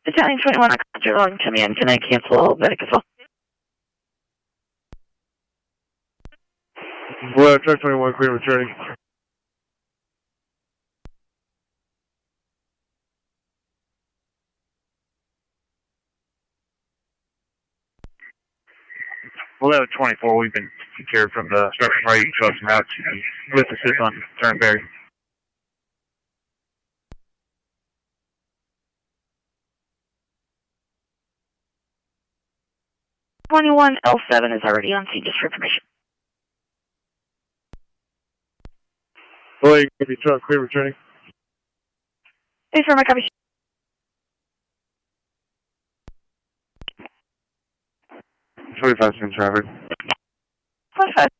Italian 21, I got your log to me, and can I cancel Vatican? Well, truck 21, clear returning. Well, 24, we've been secured from the structure right trucks and routes with assist on Turnberry. 21 L7 is already on scene, just for permission. Boy, give your truck clear returning. Thanks for my copy. 45 cents, Robert. 45.